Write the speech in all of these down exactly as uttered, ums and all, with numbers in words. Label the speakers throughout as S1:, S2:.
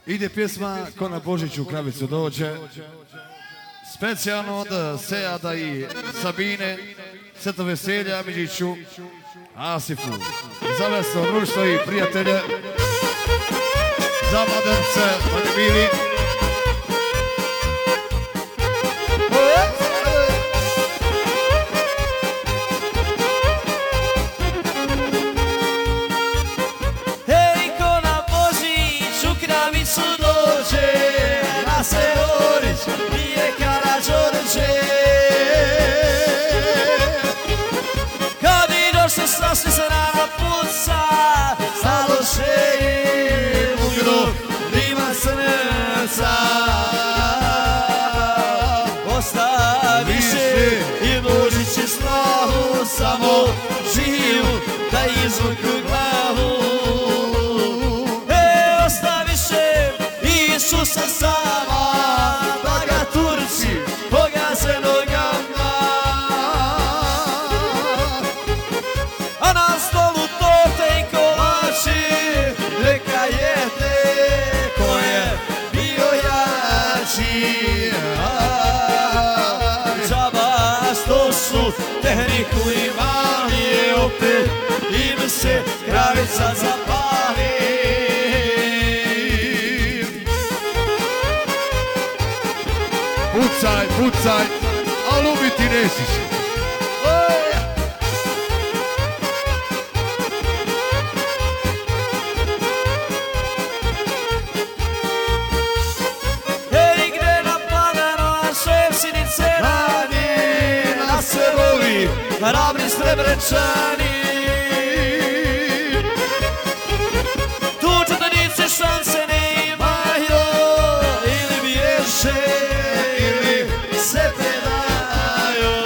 S1: Ide pjesma ko na Božić u Kravicu dođe. Specijalno od Sejada i Sabine. Sve to veselja Amidžiću, Asifu. Za veslo društvo i prijatelje. Za mladence, oni bili.
S2: Sasvim se nama puca, stalo šeji, mugro, nima srca. Ostaviše i Božić je slavu, samo živu da izvuku glavu. E, ostaviše Isusa sama, da ga Turci pogaze nogama. Tehniku imali je opet, im se Kravica zapali.
S1: Pucaj, pucaj, ali ubiti nećiš.
S2: Hej, gde napadano, šef sinice radi, na serovi hrabri Srebrečani. Tu četanice šanse ne imaju, ili bježe, ili se predaju.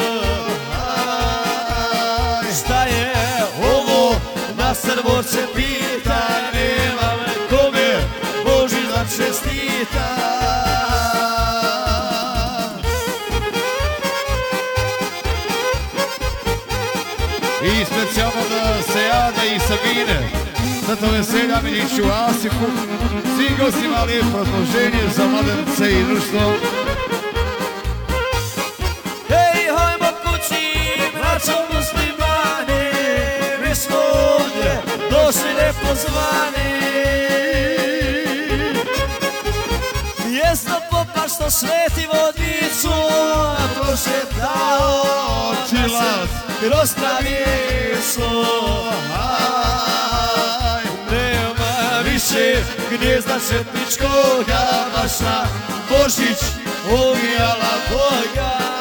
S2: Šta je ovo, na Srboče pita, nemam kome Božić čestita.
S1: I specijalno da Sejada i Sabine. Sve to veselja Amidžiću, Asifu. Svim gostima lijepo razloženje za mladence i društvo.
S2: Hej, hajmo kući, braćo muslimani, mi smo ovdje došli nepozvani. Mjesto popa što sveti vodicu, prošetao očilac kroz travicu. Nema više gnjezda četničkoga, baš na Božić uvijala Boga.